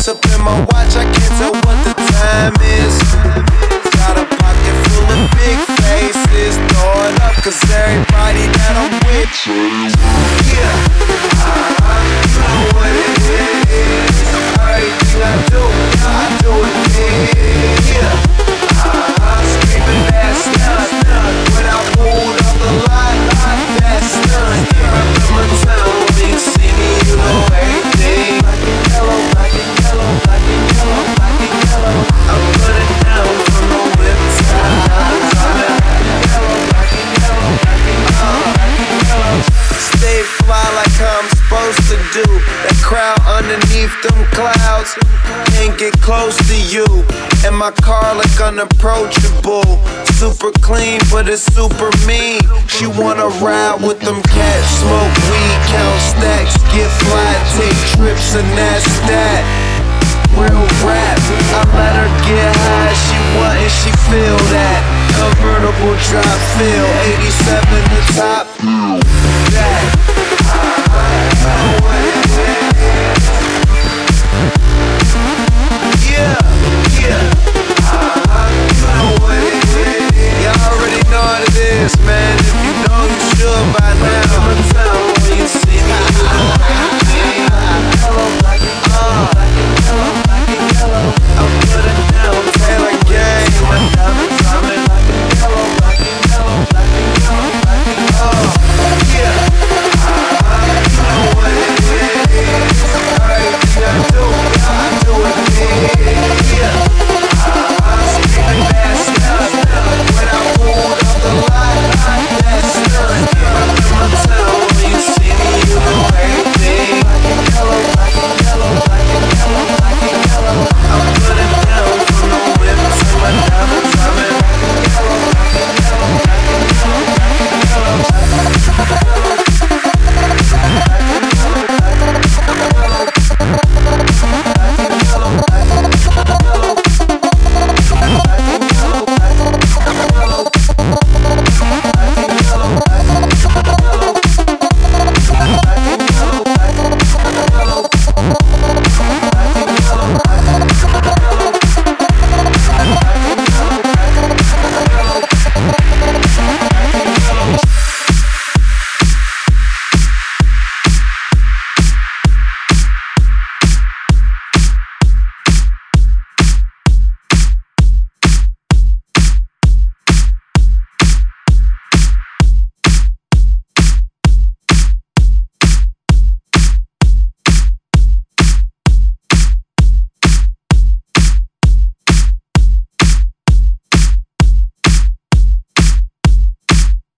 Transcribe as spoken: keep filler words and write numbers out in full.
up in my watch, I can't tell what the time is. Got a pocket full of big faces, throw it up, cause everybody that I'm with, yeah, uh-huh, you know what it is. Everything I do, I do it big, yeah, uh-huh, screaming that's not none. When I pulled up the line, that's none. Remember my town, when you see me, you know everything. Black and yellow, black and yellow, black and yellow, black and yellow. I put it down from the whip top. Black and yellow, black and yellow, black and yellow, black and yellow. Stay fly like I'm supposed to do. That crowd underneath them clouds can't get close to you. And my car like unapproachable. Super clean, but it's super mean. She wanna ride with them cats, smoke weed, count stacks, get fly, take trips, and that's that. Real rap, I let her get high, she want and she feel that. Convertible drop feel, eighty-seven the top. That, I know what it is.